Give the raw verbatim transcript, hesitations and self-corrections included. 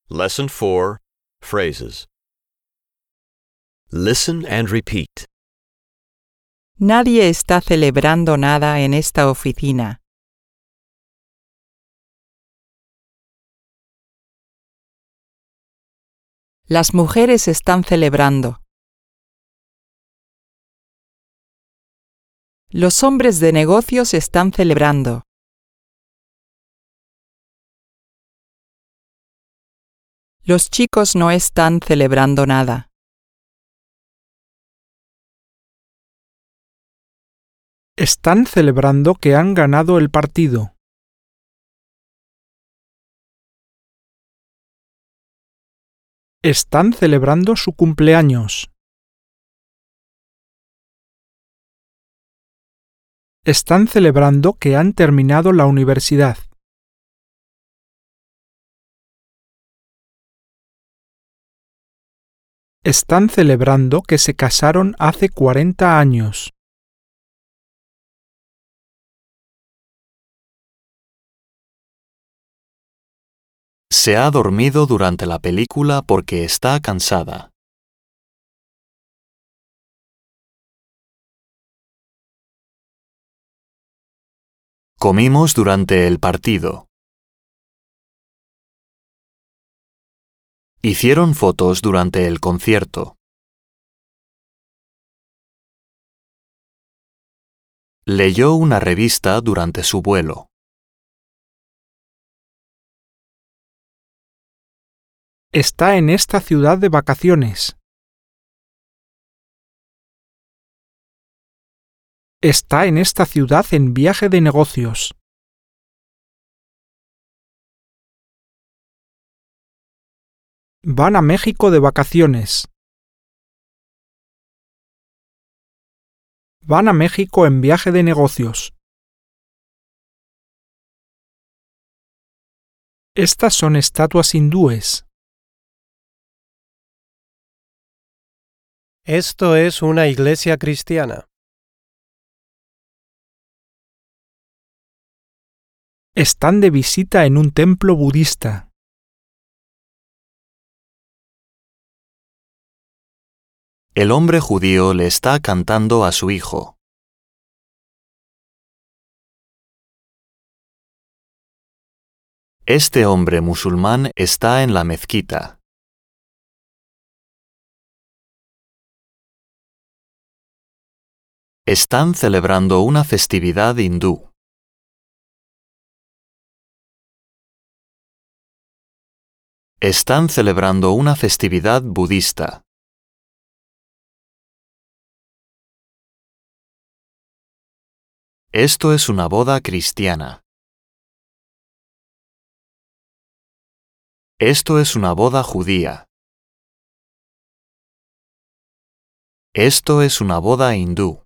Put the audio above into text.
Lesson four, Phrases. Listen and repeat. Nadie está celebrando nada en esta oficina. Las mujeres están celebrando. Los hombres de negocios están celebrando. Los chicos no están celebrando nada. Están celebrando que han ganado el partido. Están celebrando su cumpleaños. Están celebrando que han terminado la universidad. Están celebrando que se casaron hace cuarenta años. Se ha dormido durante la película porque está cansada. Comimos durante el partido. Hicieron fotos durante el concierto. Leyó una revista durante su vuelo. Está en esta ciudad de vacaciones. Está en esta ciudad en viaje de negocios. Van a México de vacaciones. Van a México en viaje de negocios. Estas son estatuas hindúes. Esto es una iglesia cristiana. Están de visita en un templo budista. El hombre judío le está cantando a su hijo. Este hombre musulmán está en la mezquita. Están celebrando una festividad hindú. Están celebrando una festividad budista. Esto es una boda cristiana. Esto es una boda judía. Esto es una boda hindú.